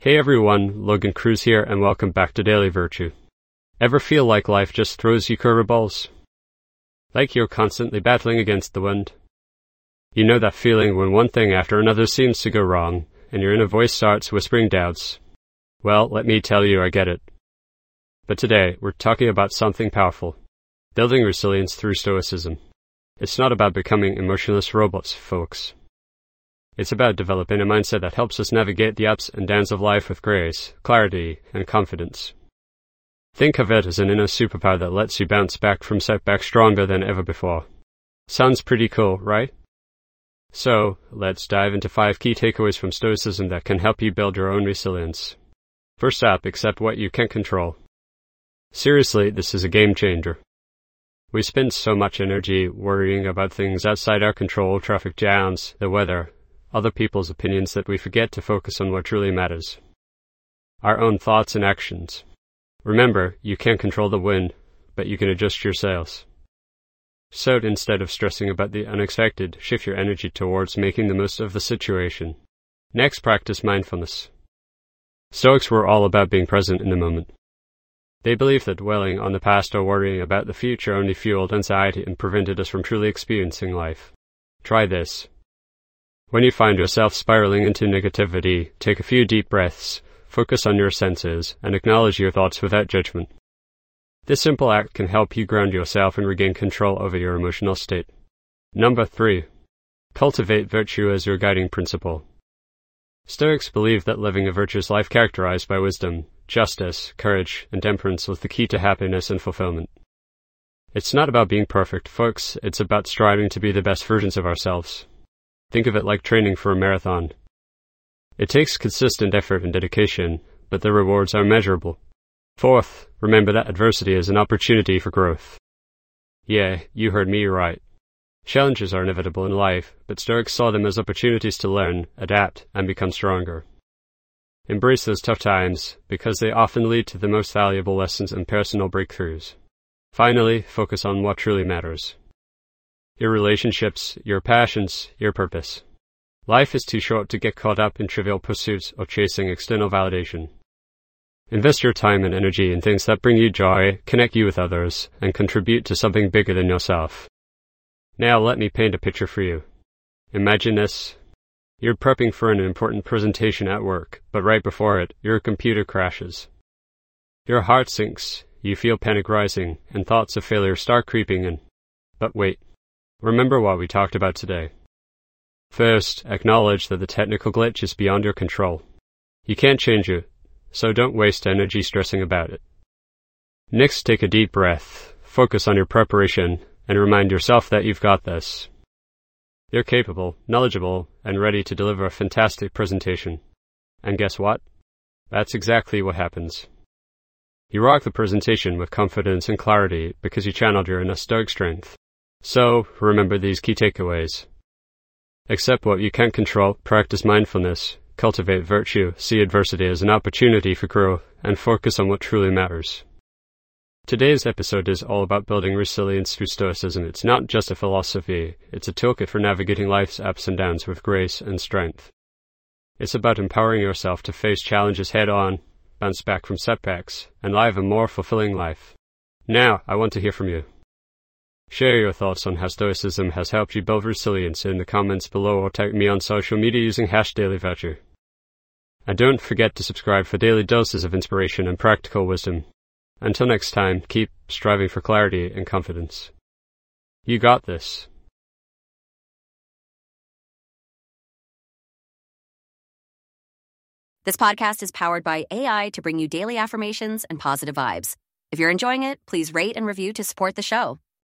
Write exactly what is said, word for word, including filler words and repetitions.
Hey everyone, Logan Cruz here, and welcome back to Daily Virtue. Ever feel like life just throws you curveballs? Like you're constantly battling against the wind? You know that feeling when one thing after another seems to go wrong, and your inner voice starts whispering doubts? Well, let me tell you, I get it. But today, we're talking about something powerful. Building resilience through stoicism. It's not about becoming emotionless robots, folks. It's about developing a mindset that helps us navigate the ups and downs of life with grace, clarity, and confidence. Think of it as an inner superpower that lets you bounce back from setbacks stronger than ever before. Sounds pretty cool, right? So, let's dive into five key takeaways from Stoicism that can help you build your own resilience. First up, accept what you can't control. Seriously, this is a game changer. We spend so much energy worrying about things outside our control, traffic jams, the weather, other people's opinions, that we forget to focus on what truly matters. Our own thoughts and actions. Remember, you can't control the wind, but you can adjust your sails. So instead of stressing about the unexpected, shift your energy towards making the most of the situation. Next, practice mindfulness. Stoics were all about being present in the moment. They believed that dwelling on the past or worrying about the future only fueled anxiety and prevented us from truly experiencing life. Try this. When you find yourself spiraling into negativity, take a few deep breaths, focus on your senses, and acknowledge your thoughts without judgment. This simple act can help you ground yourself and regain control over your emotional state. Number three. Cultivate virtue as your guiding principle. Stoics believe that living a virtuous life characterized by wisdom, justice, courage, and temperance was the key to happiness and fulfillment. It's not about being perfect, folks, it's about striving to be the best versions of ourselves. Think of it like training for a marathon. It takes consistent effort and dedication, but the rewards are measurable. Fourth, remember that adversity is an opportunity for growth. Yeah, you heard me right. Challenges are inevitable in life, but Stoics saw them as opportunities to learn, adapt, and become stronger. Embrace those tough times, because they often lead to the most valuable lessons and personal breakthroughs. Finally, focus on what truly matters. Your relationships, your passions, your purpose. Life is too short to get caught up in trivial pursuits or chasing external validation. Invest your time and energy in things that bring you joy, connect you with others, and contribute to something bigger than yourself. Now let me paint a picture for you. Imagine this. You're prepping for an important presentation at work, but right before it, your computer crashes. Your heart sinks, you feel panic rising, and thoughts of failure start creeping in. But wait. Remember what we talked about today. First, acknowledge that the technical glitch is beyond your control. You can't change it, so don't waste energy stressing about it. Next, take a deep breath, focus on your preparation, and remind yourself that you've got this. You're capable, knowledgeable, and ready to deliver a fantastic presentation. And guess what? That's exactly what happens. You rock the presentation with confidence and clarity because you channeled your inner Stoic strength. So, remember these key takeaways. Accept what you can't control, practice mindfulness, cultivate virtue, see adversity as an opportunity for growth, and focus on what truly matters. Today's episode is all about building resilience through Stoicism. It's not just a philosophy, it's a toolkit for navigating life's ups and downs with grace and strength. It's about empowering yourself to face challenges head-on, bounce back from setbacks, and live a more fulfilling life. Now, I want to hear from you. Share your thoughts on how Stoicism has helped you build resilience in the comments below, or tag me on social media using hashtag Daily Virtue. And don't forget to subscribe for daily doses of inspiration and practical wisdom. Until next time, keep striving for clarity and confidence. You got this. This podcast is powered by A I to bring you daily affirmations and positive vibes. If you're enjoying it, please rate and review to support the show.